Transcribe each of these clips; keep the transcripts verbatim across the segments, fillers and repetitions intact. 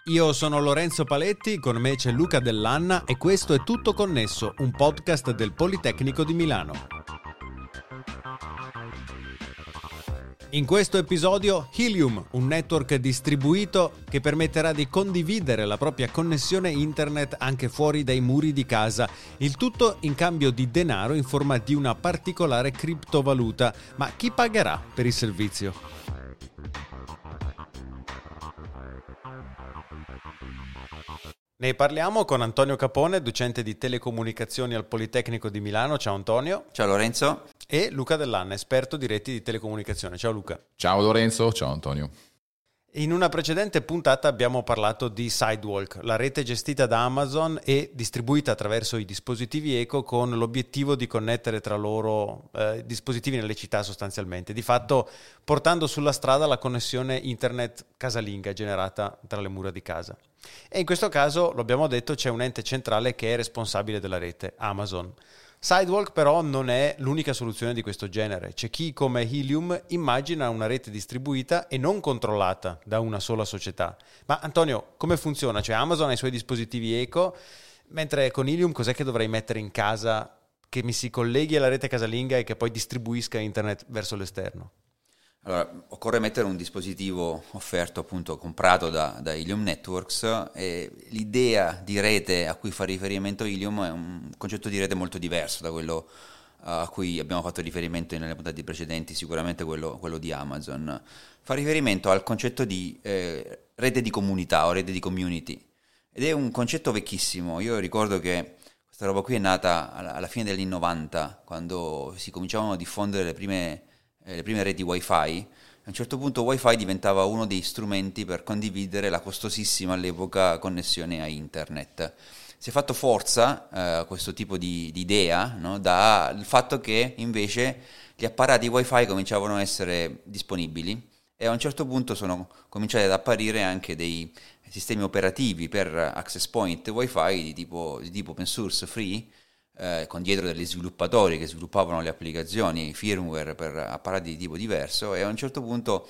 Io sono Lorenzo Paletti, con me c'è Luca Dell'Anna e questo è Tutto Connesso, un podcast del Politecnico di Milano. In questo episodio Helium, un network distribuito che permetterà di condividere la propria connessione internet anche fuori dai muri di casa, il tutto in cambio di denaro in forma di una particolare criptovaluta. Ma chi pagherà per il servizio? Ne parliamo con Antonio Capone, docente di telecomunicazioni al Politecnico di Milano. Ciao Antonio. Ciao Lorenzo. E Luca Dell'Anna, esperto di reti di telecomunicazione. Ciao Luca. Ciao Lorenzo, ciao Antonio. In una precedente puntata abbiamo parlato di Sidewalk, la rete gestita da Amazon e distribuita attraverso i dispositivi Eco con l'obiettivo di connettere tra loro eh, dispositivi nelle città sostanzialmente, di fatto portando sulla strada la connessione internet casalinga generata tra le mura di casa. E in questo caso, lo abbiamo detto, c'è un ente centrale che è responsabile della rete, Amazon. Sidewalk però non è l'unica soluzione di questo genere. C'è chi, come Helium, immagina una rete distribuita e non controllata da una sola società. Ma Antonio, come funziona? Cioè Amazon ha i suoi dispositivi Eco, mentre con Helium cos'è che dovrei mettere in casa che mi si colleghi alla rete casalinga e che poi distribuisca internet verso l'esterno? Allora, occorre mettere un dispositivo offerto, appunto, comprato da, da Helium Networks, e l'idea di rete a cui fa riferimento Helium è un concetto di rete molto diverso da quello a cui abbiamo fatto riferimento nelle puntate precedenti, sicuramente quello, quello di Amazon. Fa riferimento al concetto di eh, rete di comunità o rete di community, ed è un concetto vecchissimo. Io ricordo che questa roba qui è nata alla, alla fine degli anni novanta, quando si cominciavano a diffondere le prime le prime reti wifi. A un certo punto wifi diventava uno dei strumenti per condividere la costosissima all'epoca connessione a internet. Si è fatto forza eh, questo tipo di, di idea, no? Dal fatto che invece gli apparati wifi cominciavano a essere disponibili, e a un certo punto sono cominciati ad apparire anche dei sistemi operativi per access point wifi di tipo, di tipo open source free, Eh, con dietro degli sviluppatori che sviluppavano le applicazioni firmware per apparati di tipo diverso, e a un certo punto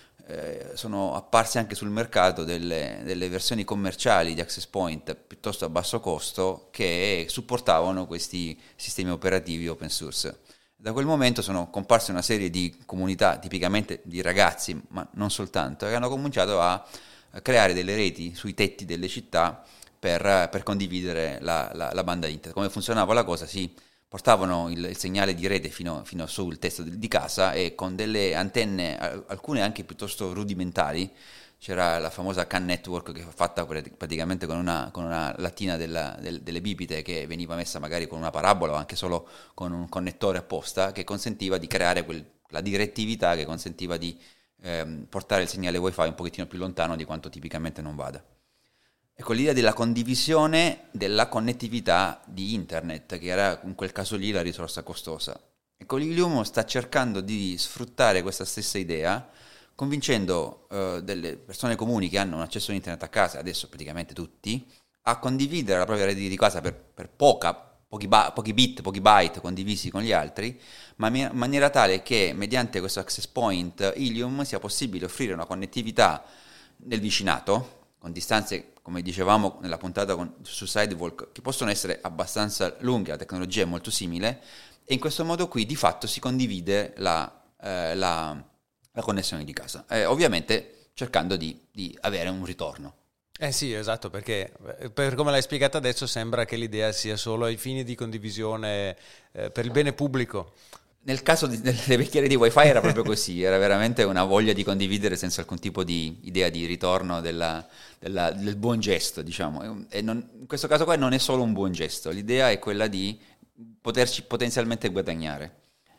eh, sono apparse anche sul mercato delle, delle versioni commerciali di access point piuttosto a basso costo che supportavano questi sistemi operativi open source. Da quel momento sono comparse una serie di comunità, tipicamente di ragazzi, ma non soltanto, che hanno cominciato a creare delle reti sui tetti delle città Per, per condividere la, la, la banda internet. Come funzionava la cosa? Si portavano il, il segnale di rete fino, fino sul tetto di casa, e con delle antenne, alcune anche piuttosto rudimentali. C'era la famosa C A N network, che è fatta praticamente con una, con una lattina della, del, delle bibite, che veniva messa magari con una parabola o anche solo con un connettore apposta, che consentiva di creare quel, la direttività che consentiva di ehm, portare il segnale wifi un pochettino più lontano di quanto tipicamente non vada. Ecco, l'idea della condivisione della connettività di internet, che era in quel caso lì la risorsa costosa. Ecco, Helium sta cercando di sfruttare questa stessa idea, convincendo eh, delle persone comuni che hanno un accesso a internet a casa, adesso praticamente tutti, a condividere la propria rete di casa per, per poca, pochi, ba- pochi bit, pochi byte condivisi con gli altri, ma in maniera tale che mediante questo access point Helium sia possibile offrire una connettività nel vicinato, con distanze, come dicevamo nella puntata con, su Sidewalk, che possono essere abbastanza lunghe, la tecnologia è molto simile, e in questo modo qui di fatto si condivide la, eh, la, la connessione di casa, eh, ovviamente cercando di, di avere un ritorno. Eh sì, esatto, perché per come l'hai spiegata adesso sembra che l'idea sia solo ai fini di condivisione eh, per il bene pubblico. Nel caso di, delle vecchie di wifi era proprio così, era veramente una voglia di condividere senza alcun tipo di idea di ritorno della, della, del buon gesto, diciamo. E non, in questo caso qua non è solo un buon gesto, l'idea è quella di poterci potenzialmente guadagnare.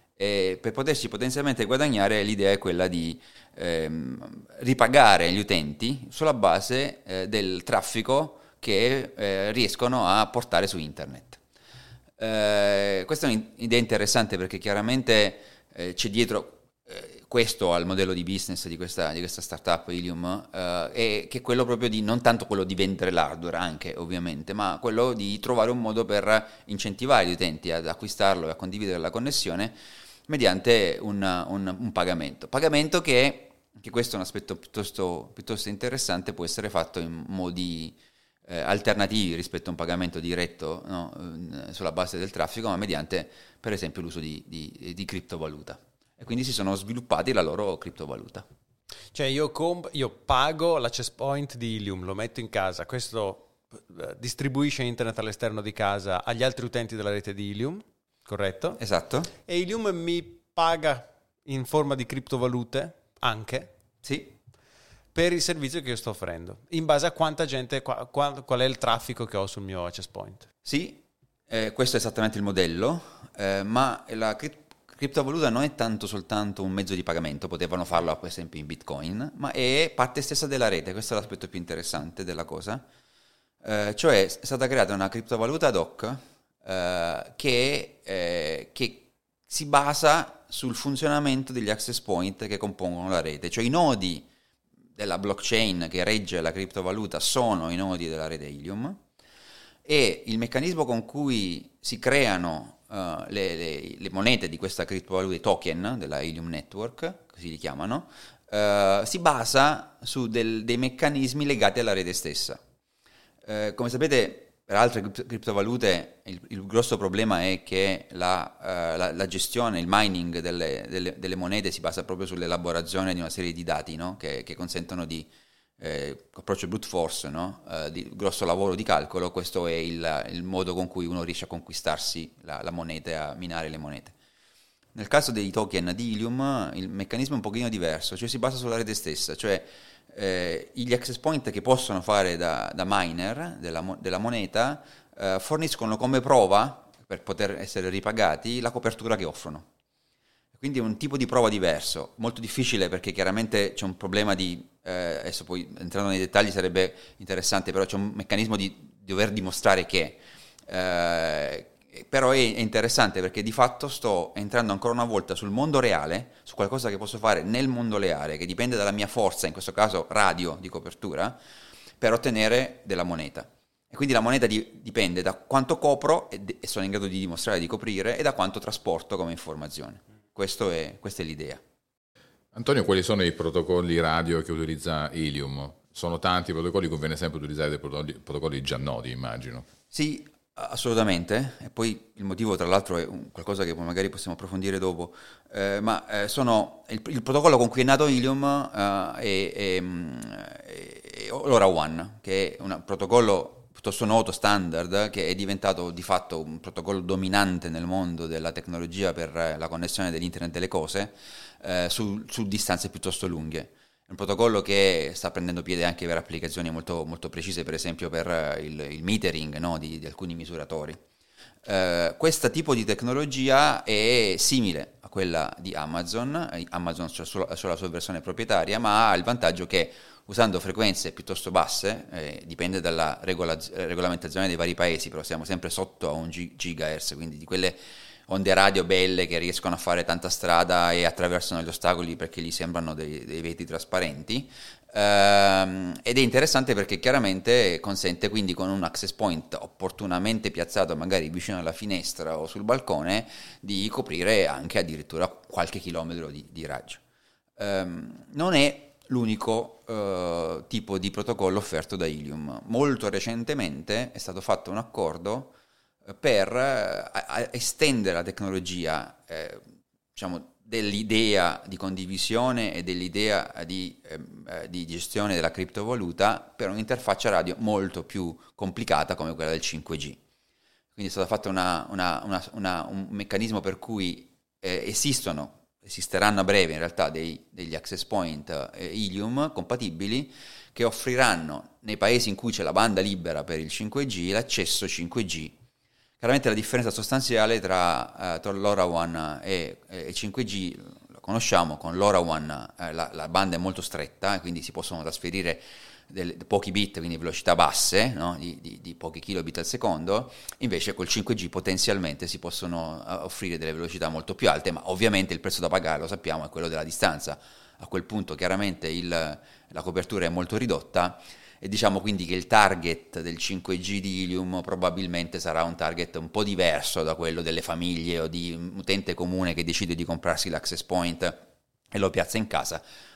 E per poterci potenzialmente guadagnare l'idea è quella di ehm, ripagare gli utenti sulla base eh, del traffico che eh, riescono a portare su internet. Eh, questa è un'idea interessante, perché chiaramente eh, c'è dietro eh, questo al modello di business di questa, di questa startup Helium, eh, e che è quello proprio di, non tanto quello di vendere l'hardware anche ovviamente, ma quello di trovare un modo per incentivare gli utenti ad acquistarlo e a condividere la connessione mediante un, un, un pagamento pagamento che che questo è un aspetto piuttosto, piuttosto interessante, può essere fatto in modi eh, alternativi rispetto a un pagamento diretto, no, sulla base del traffico, ma mediante per esempio l'uso di, di, di criptovaluta. E quindi si sono sviluppati la loro criptovaluta. Cioè io, comp- io pago l'access point di Ilium, lo metto in casa, questo eh, distribuisce internet all'esterno di casa agli altri utenti della rete di Ilium, corretto? Esatto. E Ilium mi paga in forma di criptovalute anche? Sì. Per il servizio che io sto offrendo, in base a quanta gente, qual, qual è il traffico che ho sul mio access point. Sì, eh, questo è esattamente il modello, eh, ma la cri- criptovaluta non è tanto soltanto un mezzo di pagamento, potevano farlo per esempio in Bitcoin, ma è parte stessa della rete, questo è l'aspetto più interessante della cosa, eh, cioè è stata creata una criptovaluta ad hoc eh, che, eh, che si basa sul funzionamento degli access point che compongono la rete, cioè i nodi della blockchain che regge la criptovaluta sono i nodi della rete Ilium, e il meccanismo con cui si creano uh, le, le, le monete di questa criptovaluta, i token della Ilium Network, così li chiamano, uh, si basa su del, dei meccanismi legati alla rete stessa. Uh, come sapete, per altre criptovalute il, il grosso problema è che la, uh, la, la gestione, il mining delle, delle, delle monete si basa proprio sull'elaborazione di una serie di dati, no? che, che consentono di eh, approccio brute force, no? uh, di grosso lavoro di calcolo. Questo è il, il modo con cui uno riesce a conquistarsi la, la moneta e a minare le monete. Nel caso dei token di Ilium il meccanismo è un pochino diverso, cioè si basa sulla rete stessa, cioè Eh, gli access point che possono fare da, da miner della, della moneta eh, forniscono come prova, per poter essere ripagati, la copertura che offrono. Quindi è un tipo di prova diverso, molto difficile perché chiaramente c'è un problema di, eh, adesso poi entrando nei dettagli sarebbe interessante, però c'è un meccanismo di dover dimostrare che... Eh, però è interessante perché di fatto sto entrando ancora una volta sul mondo reale, su qualcosa che posso fare nel mondo reale, che dipende dalla mia forza, in questo caso radio di copertura, per ottenere della moneta. E quindi la moneta di, dipende da quanto copro e, de- e sono in grado di dimostrare di coprire, e da quanto trasporto come informazione. Questo è, questa è l'idea. Antonio, quali sono i protocolli radio che utilizza Ilium? Sono tanti i protocolli, conviene sempre utilizzare dei protocolli, protocolli già noti, immagino. Sì, assolutamente, e poi il motivo tra l'altro è un, qualcosa che poi magari possiamo approfondire dopo, eh, ma eh, sono il, il protocollo con cui è nato Ilium eh, è, è, è LoRaWAN, che è un protocollo piuttosto noto, standard, che è diventato di fatto un protocollo dominante nel mondo della tecnologia per la connessione dell'internet delle cose eh, su, su distanze piuttosto lunghe. È un protocollo che sta prendendo piede anche per applicazioni molto, molto precise, per esempio per il, il metering, no, di, di alcuni misuratori. Eh, questo tipo di tecnologia è simile a quella di Amazon, Amazon ha solo, solo la sua versione proprietaria, ma ha il vantaggio che usando frequenze piuttosto basse, eh, dipende dalla regola, regolamentazione dei vari paesi, però siamo sempre sotto a un gigahertz, quindi di quelle onde radio belle che riescono a fare tanta strada e attraversano gli ostacoli perché gli sembrano dei, dei vetri trasparenti, ehm, ed è interessante perché chiaramente consente, quindi con un access point opportunamente piazzato magari vicino alla finestra o sul balcone, di coprire anche addirittura qualche chilometro di, di raggio. Ehm, non è l'unico eh, tipo di protocollo offerto da Ilium. Molto recentemente è stato fatto un accordo per eh, estendere la tecnologia, eh, diciamo, dell'idea di condivisione e dell'idea di, eh, di gestione della criptovaluta per un'interfaccia radio molto più complicata come quella del cinque G. Quindi è stato fatto una, una, una, una, un meccanismo per cui eh, esistono, esisteranno a breve in realtà dei, degli access point eh, Ilium compatibili che offriranno nei paesi in cui c'è la banda libera per il cinque G l'accesso cinque G. Chiaramente la differenza sostanziale tra, uh, tra LoRaWAN e, e cinque G lo conosciamo. Con LoRaWAN eh, la, la banda è molto stretta, quindi si possono trasferire dei pochi bit, quindi velocità basse, no? di, di, di pochi kilobit al secondo. Invece col cinque G potenzialmente si possono uh, offrire delle velocità molto più alte, ma ovviamente il prezzo da pagare, lo sappiamo, è quello della distanza. A quel punto chiaramente il, la copertura è molto ridotta, e diciamo quindi che il target del cinque G di Ilium probabilmente sarà un target un po' diverso da quello delle famiglie o di un utente comune che decide di comprarsi l'access point e lo piazza in casa,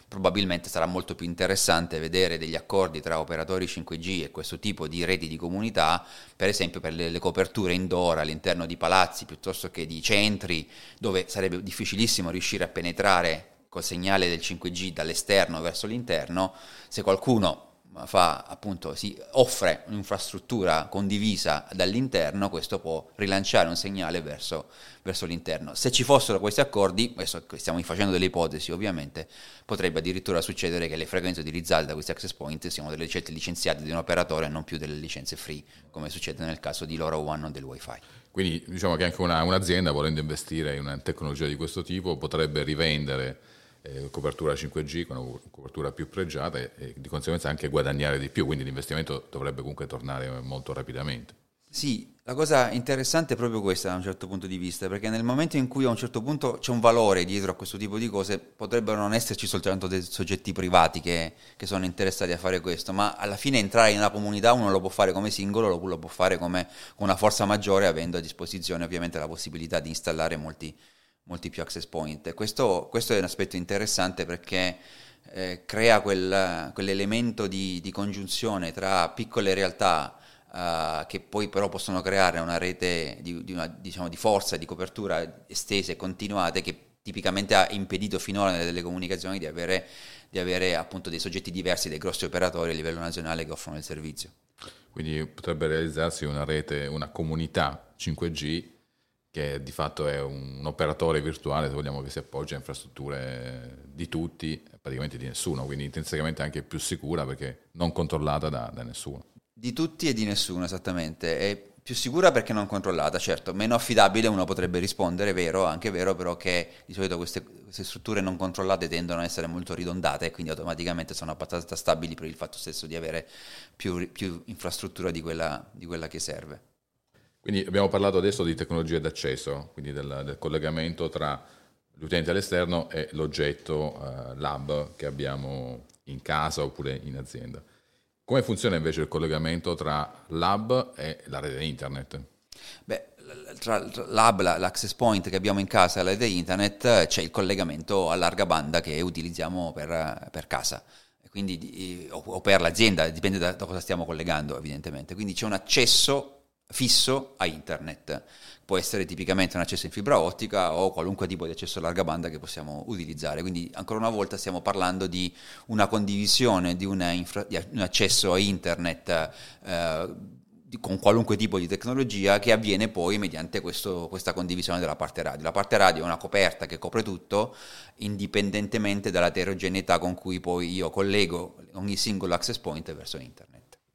probabilmente sarà molto più interessante vedere degli accordi tra operatori cinque G e questo tipo di reti di comunità, per esempio per le, le coperture indoor all'interno di palazzi piuttosto che di centri, dove sarebbe difficilissimo riuscire a penetrare col segnale del cinque G dall'esterno verso l'interno. Se qualcuno fa appunto si offre un'infrastruttura condivisa dall'interno, questo può rilanciare un segnale verso, verso l'interno. Se ci fossero questi accordi, adesso stiamo facendo delle ipotesi ovviamente, potrebbe addirittura succedere che le frequenze utilizzate da questi access point siano delle licenze licenziate di un operatore e non più delle licenze free, come succede nel caso di LoRaWAN o del Wi-Fi. Quindi diciamo che anche una, un'azienda, volendo investire in una tecnologia di questo tipo, potrebbe rivendere eh, copertura cinque G con una copertura più pregiata e, e di conseguenza anche guadagnare di più, quindi l'investimento dovrebbe comunque tornare molto rapidamente. Sì, la cosa interessante è proprio questa da un certo punto di vista, perché nel momento in cui a un certo punto c'è un valore dietro a questo tipo di cose, potrebbero non esserci soltanto dei soggetti privati che, che sono interessati a fare questo, ma alla fine entrare in una comunità uno lo può fare come singolo, lo, lo può fare come con una forza maggiore, avendo a disposizione ovviamente la possibilità di installare molti, molti più access point. Questo, questo è un aspetto interessante perché eh, crea quel, quell'elemento di, di congiunzione tra piccole realtà Uh, che poi però possono creare una rete di, di, una, diciamo, di forza, di copertura estese e continuate, che tipicamente ha impedito finora nelle telecomunicazioni di avere, di avere appunto dei soggetti diversi dai grossi operatori a livello nazionale che offrono il servizio. Quindi potrebbe realizzarsi una rete, una comunità cinque G che di fatto è un operatore virtuale, se vogliamo, che si appoggia a infrastrutture di tutti, praticamente di nessuno, quindi intrinsecamente anche più sicura perché non controllata da, da nessuno. Di tutti e di nessuno, esattamente. È più sicura perché non controllata, certo. Meno affidabile uno potrebbe rispondere, vero, anche vero però che di solito queste, queste strutture non controllate tendono a essere molto ridondate e quindi automaticamente sono abbastanza stabili per il fatto stesso di avere più, più infrastruttura di quella, di quella che serve. Quindi abbiamo parlato adesso di tecnologie d'accesso, quindi del, del collegamento tra l'utente all'esterno e l'oggetto uh, lab che abbiamo in casa oppure in azienda. Come funziona invece il collegamento tra l'hub e la rete internet? Beh, tra l'hub, l'access point che abbiamo in casa e la rete internet c'è il collegamento a larga banda che utilizziamo per, per casa, quindi, o per l'azienda, dipende da, da cosa stiamo collegando evidentemente. Quindi c'è un accesso fisso a internet. Può essere tipicamente un accesso in fibra ottica o qualunque tipo di accesso a larga banda che possiamo utilizzare. Quindi ancora una volta stiamo parlando di una condivisione di, una infra, di un accesso a internet eh, di, con qualunque tipo di tecnologia che avviene poi mediante questo, questa condivisione della parte radio. La parte radio è una coperta che copre tutto indipendentemente dall'eterogeneità con cui poi io collego ogni singolo access point verso internet.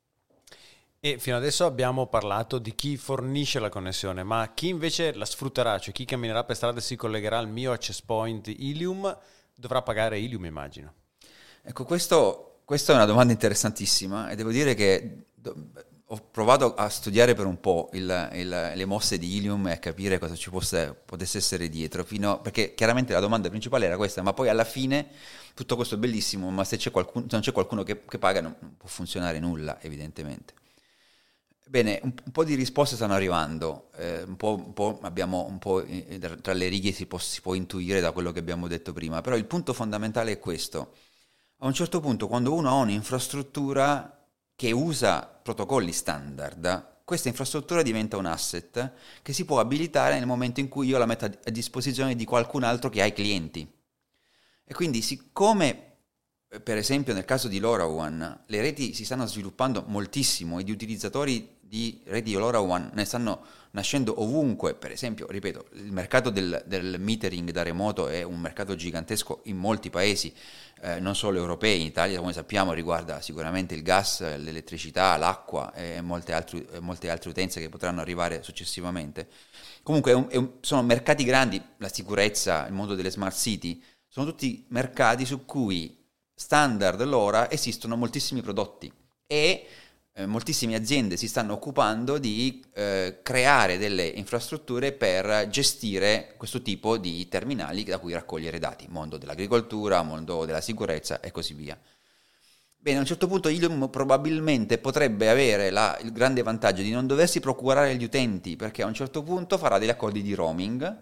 E fino adesso abbiamo parlato di chi fornisce la connessione, ma chi invece la sfrutterà, cioè chi camminerà per strada e si collegherà al mio access point Ilium, dovrà pagare Ilium, immagino. Ecco, questo, questa è una domanda interessantissima e devo dire che ho provato a studiare per un po' il, il, le mosse di Ilium e a capire cosa ci fosse, potesse essere dietro, fino, perché chiaramente la domanda principale era questa, ma poi alla fine tutto questo è bellissimo, ma se c'è qualcuno, se non c'è qualcuno che, che paga non può funzionare nulla, evidentemente. Bene, un, un po' di risposte stanno arrivando, eh, un, po', un po' abbiamo un po' eh, tra le righe si può, si può intuire da quello che abbiamo detto prima, però il punto fondamentale è questo. A un certo punto, quando uno ha un'infrastruttura che usa protocolli standard, questa infrastruttura diventa un asset che si può abilitare nel momento in cui io la metto a disposizione di qualcun altro che ha i clienti. E quindi, siccome per esempio nel caso di LoRaWAN le reti si stanno sviluppando moltissimo e gli utilizzatori di reti LoRaWAN ne stanno nascendo ovunque, per esempio, ripeto, il mercato del, del metering da remoto è un mercato gigantesco in molti paesi, eh, non solo europei. In Italia, come sappiamo, riguarda sicuramente il gas, l'elettricità, l'acqua e molte altre, molte altre utenze che potranno arrivare successivamente. Comunque è un, è un, sono mercati grandi, la sicurezza, il mondo delle smart city, sono tutti mercati su cui standard LoRa esistono moltissimi prodotti e eh, moltissime aziende si stanno occupando di eh, creare delle infrastrutture per gestire questo tipo di terminali da cui raccogliere dati, mondo dell'agricoltura, mondo della sicurezza e così via. Bene, a un certo punto Ilium probabilmente potrebbe avere la, il grande vantaggio di non doversi procurare gli utenti, perché a un certo punto farà degli accordi di roaming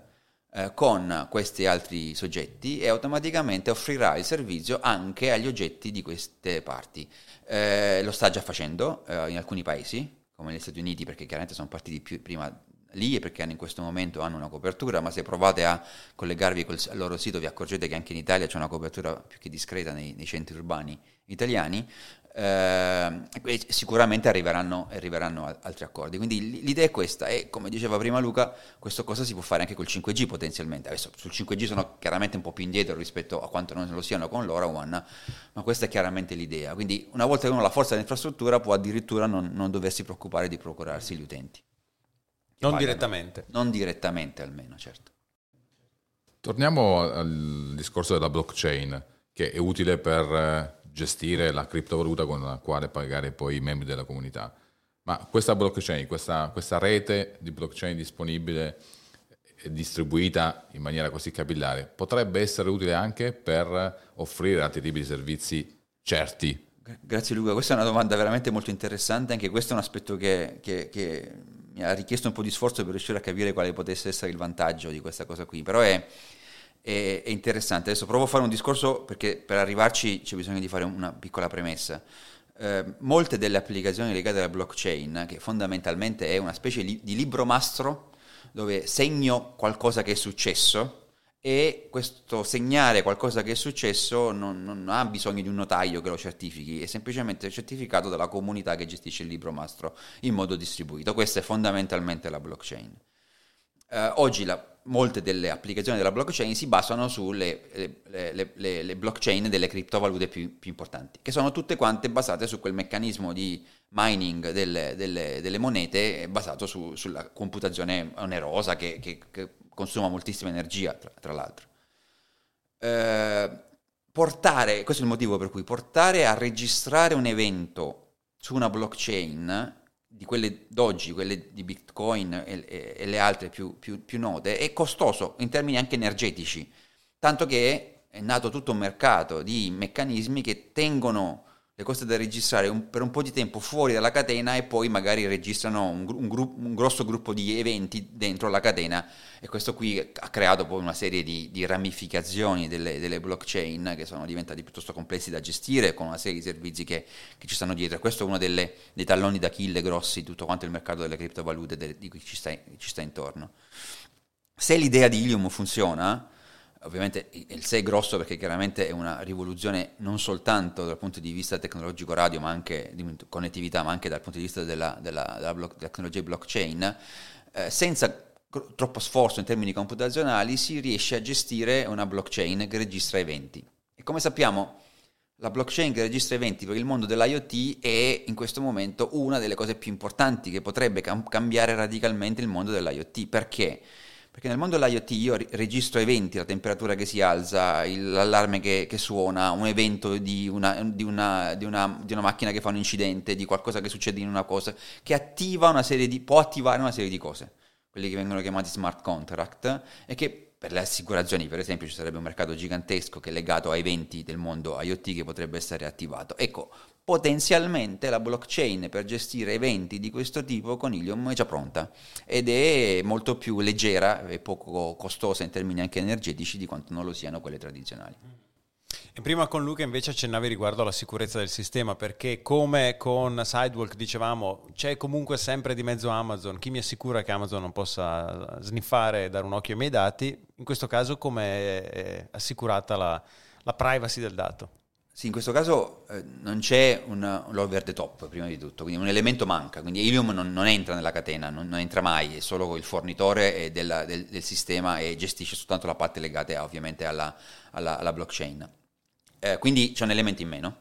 eh, con questi altri soggetti e automaticamente offrirà il servizio anche agli oggetti di queste parti. Eh, lo sta già facendo eh, in alcuni paesi, come negli Stati Uniti, perché chiaramente sono partiti più prima lì e perché hanno in questo momento hanno una copertura, ma se provate a collegarvi col, al loro sito vi accorgete che anche in Italia c'è una copertura più che discreta nei, nei centri urbani italiani. Eh, sicuramente arriveranno, arriveranno altri accordi, quindi l'idea è questa, e come diceva prima Luca, questa cosa si può fare anche col cinque G potenzialmente. Adesso sul cinque G sono chiaramente un po' più indietro rispetto a quanto non lo siano con LoRaWAN, ma questa è chiaramente l'idea, quindi una volta che uno ha la forza dell'infrastruttura può addirittura non, non doversi preoccupare di procurarsi gli utenti, non pagano. direttamente non direttamente almeno, certo. Torniamo al discorso della blockchain, che è utile per gestire la criptovaluta con la quale pagare poi i membri della comunità. Ma questa blockchain, questa, questa rete di blockchain disponibile e distribuita in maniera così capillare, potrebbe essere utile anche per offrire altri tipi di servizi certi? Grazie Luca, questa è una domanda veramente molto interessante, anche questo è un aspetto che, che, che mi ha richiesto un po' di sforzo per riuscire a capire quale potesse essere il vantaggio di questa cosa qui, però è È, è interessante. Adesso provo a fare un discorso, perché per arrivarci c'è bisogno di fare una piccola premessa. Eh, molte delle applicazioni legate alla blockchain, che fondamentalmente è una specie li, di libro mastro dove segno qualcosa che è successo, e questo segnare qualcosa che è successo non, non ha bisogno di un notaio che lo certifichi, è semplicemente certificato dalla comunità che gestisce il libro mastro in modo distribuito. Questa è fondamentalmente la blockchain. Eh, oggi la molte delle applicazioni della blockchain si basano sulle le, le, le, le blockchain delle criptovalute più, più importanti, che sono tutte quante basate su quel meccanismo di mining delle, delle, delle monete basato su, sulla computazione onerosa che, che, che consuma moltissima energia, tra, tra l'altro. Eh, portare, questo è il motivo per cui portare a registrare un evento su una blockchain di quelle d'oggi, quelle di Bitcoin e, e, e le altre più, più, più note, è costoso in termini anche energetici, tanto che è nato tutto un mercato di meccanismi che tengono le cose da registrare un, per un po' di tempo fuori dalla catena e poi magari registrano un, un, gru- un grosso gruppo di eventi dentro la catena, e questo qui ha creato poi una serie di, di ramificazioni delle, delle blockchain che sono diventati piuttosto complessi da gestire, con una serie di servizi che, che ci stanno dietro, e questo è uno delle, dei talloni d'Achille grossi di tutto quanto il mercato delle criptovalute de, di cui ci sta, ci sta intorno. Se l'idea di Helium funziona, ovviamente il se è grosso perché chiaramente è una rivoluzione non soltanto dal punto di vista tecnologico radio, ma anche di connettività, ma anche dal punto di vista della, della, della block, tecnologia blockchain, eh, senza troppo sforzo in termini computazionali si riesce a gestire una blockchain che registra eventi. E come sappiamo, la blockchain che registra eventi per il mondo dell'IoT è in questo momento una delle cose più importanti che potrebbe cam- cambiare radicalmente il mondo dell'IoT. Perché? Perché nel mondo dell'IoT io registro eventi, la temperatura che si alza, il, l'allarme che, che suona, un evento di una, di, una, di, una, di una macchina che fa un incidente, di qualcosa che succede in una cosa, che attiva una serie di, può attivare una serie di cose, quelli che vengono chiamati smart contract, e che per le assicurazioni, per esempio, ci sarebbe un mercato gigantesco che è legato a eventi del mondo IoT che potrebbe essere attivato. Ecco, potenzialmente la blockchain per gestire eventi di questo tipo con Helium è già pronta ed è molto più leggera e poco costosa in termini anche energetici di quanto non lo siano quelle tradizionali. E prima con Luca invece accennavi riguardo alla sicurezza del sistema, perché come con Sidewalk dicevamo c'è comunque sempre di mezzo Amazon, chi mi assicura che Amazon non possa sniffare e dare un occhio ai miei dati? In questo caso come è assicurata la, la privacy del dato? Sì, in questo caso eh, non c'è un, un over the top prima di tutto, quindi un elemento manca, quindi Helium non, non entra nella catena, non, non entra mai, è solo il fornitore della, del, del sistema e gestisce soltanto la parte legata ovviamente alla, alla, alla blockchain. Eh, quindi c'è un elemento in meno,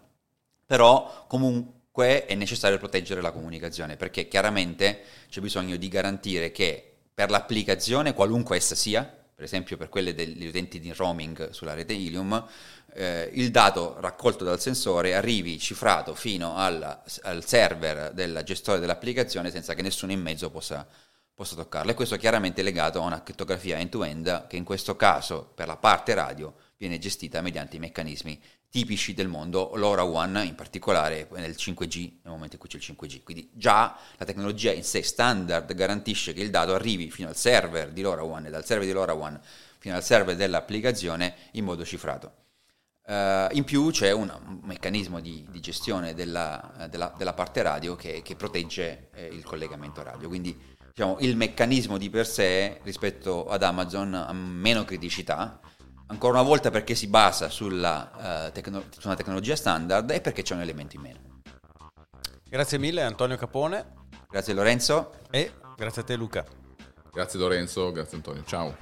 però comunque è necessario proteggere la comunicazione, perché chiaramente c'è bisogno di garantire che per l'applicazione, qualunque essa sia, per esempio per quelle degli utenti di roaming sulla rete Helium, eh, il dato raccolto dal sensore arrivi cifrato fino alla, al server del gestore dell'applicazione senza che nessuno in mezzo possa, possa toccarlo, e questo è chiaramente legato a una crittografia end-to-end che in questo caso per la parte radio viene gestita mediante i meccanismi tipici del mondo, LoRaWAN in particolare nel cinque G, nel momento in cui c'è il cinque G. Quindi già la tecnologia in sé standard garantisce che il dato arrivi fino al server di LoRaWAN e dal server di LoRaWAN fino al server dell'applicazione in modo cifrato. Uh, in più c'è una, un meccanismo di, di gestione della, della, della parte radio che, che protegge eh, il collegamento radio, quindi diciamo, il meccanismo di per sé rispetto ad Amazon ha meno criticità, ancora una volta perché si basa sulla, uh, tecno- su una tecnologia standard e perché c'è un elemento in meno. Grazie mille Antonio Capone. Grazie Lorenzo. E grazie a te Luca. Grazie Lorenzo, grazie Antonio, ciao.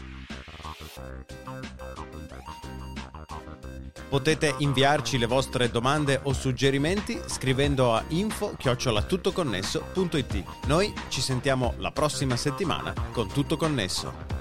Potete inviarci le vostre domande o suggerimenti scrivendo a info chiocciola tuttoconnesso punto it. Noi ci sentiamo la prossima settimana con Tutto Connesso.